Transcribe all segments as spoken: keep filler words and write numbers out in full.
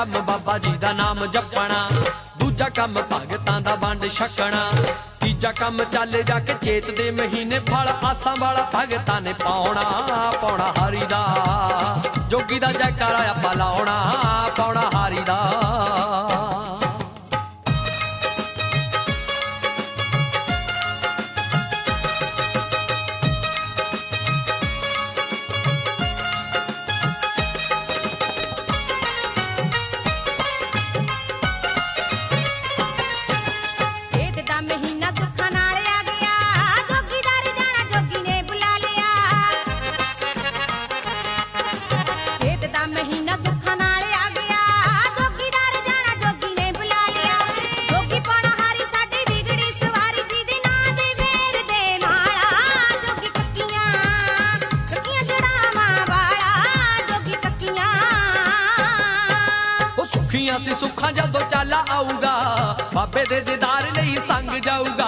ਕੰਮ ਬਾਬਾ ਜੀ ਦਾ ਨਾਮ ਜਪਣਾ, ਦੂਜਾ ਕੰਮ ਭਗਤਾਂ ਦਾ ਵੰਡ ਛਕਣਾ, ਤੀਜਾ ਕੰਮ ਚੱਲ ਜਾ ਕੇ ਚੇਤ ਦੇ ਮਹੀਨੇ ਫਲ ਆਸਾਂ ਵਾਲਾ ਭਗਤਾਂ ਨੇ ਪਾਉਣਾ। ਪਾਉਣਾ ਹਰੀ ਦਾ ਜੋਗੀ ਦਾ ਜੈਕਾਰਾ ਆਪਾਂ ਲਾਉਣਾ, ਪਾਉਣਾ ਹਰੀ ਦਾ। ਸੁਖੀਆਂ ਸੀ ਸੁੱਖਾਂ ਜਦੋਂ ਚਾਲਾ ਆਊਗਾ, ਬਾਬੇ ਦੇ ਦੀਦਾਰ ਲਈ ਸੰਗ ਜਾਊਗਾ।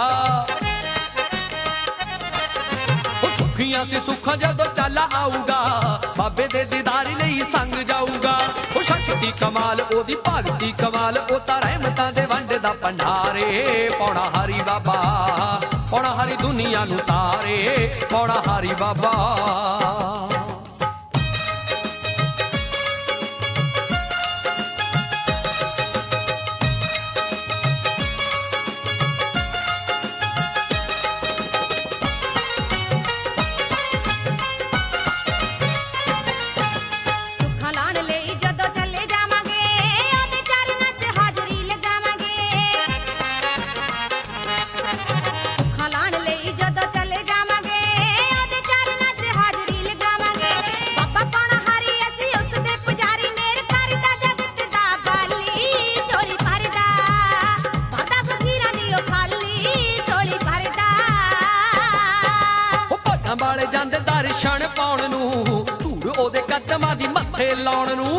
ਉਹ ਸੁਖੀਆਂ ਸੀ ਸੁੱਖਾਂ ਜਦੋਂ ਚਾਲਾ ਆਊਗਾ, ਬਾਬੇ ਦੇ ਦੀਦਾਰ ਲਈ ਸੰਗ ਜਾਊਗਾ। ਉਹ ਸ਼ਕਤੀ ਕਮਾਲ ਉਹਦੀ ਭਗਤੀ ਕਮਾਲ, ਉਹ ਤਾਂ ਰਹਿਮਤਾਂ ਦੇ ਵੰਡ ਦਾ ਭੰਡਾਰੇ। ਪਾਉਣਾ ਹਰੀ ਬਾਬਾ, ਪਾਉਣਾ ਹਰੀ ਦੁਨੀਆ ਨੂੰ ਤਾਰੇ, ਪਾਉਣਾ ਹਰੀ ਬਾਬਾ। ਵਾਲੇ ਜਾਂਦੇ ਦਰਸ਼ਨ ਪਾਉਣ ਨੂੰ, ਧੂੜ ਉਹਦੇ ਕਦਮਾਂ ਦੀ ਮੱਥੇ ਲਾਉਣ ਨੂੰ।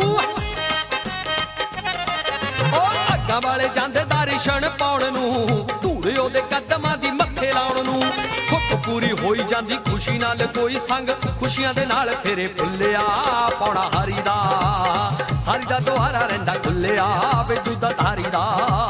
ਉਹ ਅੱਗਾਂ ਵਾਲੇ ਜਾਂਦੇ ਦਰਸ਼ਨ ਪਾਉਣ ਨੂੰ, ਧੂੜ ਉਹਦੇ ਕਦਮਾਂ ਦੀ ਮੱਥੇ ਲਾਉਣ ਨੂੰ। ਸੁੱਖ ਪੂਰੀ ਹੋਈ ਜਾਂਦੀ ਖੁਸ਼ੀ ਨਾਲ, ਕੋਈ ਸੰਗ ਖੁਸ਼ੀਆਂ ਦੇ ਨਾਲ ਫੇਰੇ ਫੁੱਲਿਆ। ਪਾਉਣਾ ਹਰੀ ਦਾ, ਹਰੀ ਦਾ ਦੁਆਰਾ ਰਹਿੰਦਾ ਖੁੱਲਿਆ, ਬਿੱਜੂ ਦਾ ਧਾਰੀ ਦਾ।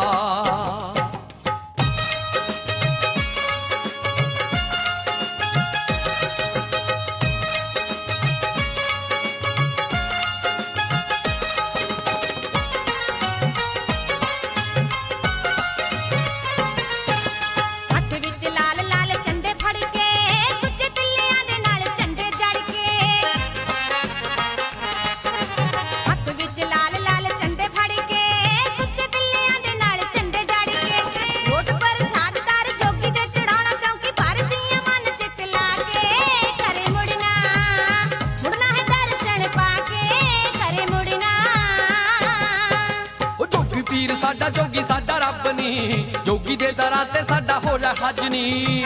ਪੀਰ ਸਾਡਾ ਜੋਗੀ ਸਾਡਾ ਰੱਬ ਨੀ, ਜੋਗੀ ਦੇ ਦਰਾਂ ਤੇ ਸਾਡਾ ਹੋ ਜਾ ਹੱਜ ਨੀ।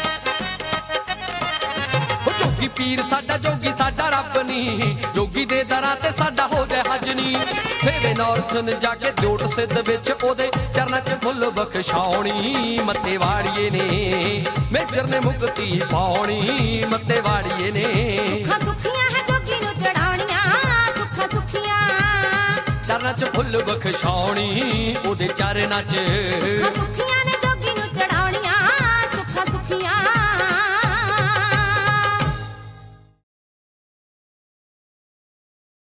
ਉਹ ਜੋਗੀ ਪੀਰ ਸਾਡਾ ਜੋਗੀ ਸਾਡਾ ਰੱਬ ਨੀ, ਜੋਗੀ ਦੇ ਦਰਾਂ ਤੇ ਸਾਡਾ ਹੋ ਜਾ ਹੱਜ ਨੀ। ਸੇਵੇ ਨੌਰਥਨ ਜਾ ਕੇ ਜੋਟ ਸਿੱਧ ਵਿੱਚ ਉਹਦੇ ਚਰਨਾਂ 'ਚ ਫੁੱਲ ਬਖਸ਼ਾਉਣੀ। ਮੱਤੇ ਵਾੜੀਏ ਨੇ ਮੇਜਰ ਨੇ ਮੁਕਤੀ ਪਾਉਣੀ, ਮੱਤੇ ਵਾੜੀਏ ਨੇ। ਸੁੱਖਾਂ ਸੁੱਖੀਆਂ ਹੈ ਜੋਗੀ ਨੂੰ ਚੜਾਉਣੀਆਂ, ਸੁੱਖਾਂ ਸੁੱਖੀਆਂ ਚਰਨਾਂ 'ਚ ਫੁੱਲ ਬਖਸ਼ਾਉਣੀ, ਉਹਦੇ ਚਰਨਾਂ 'ਚ।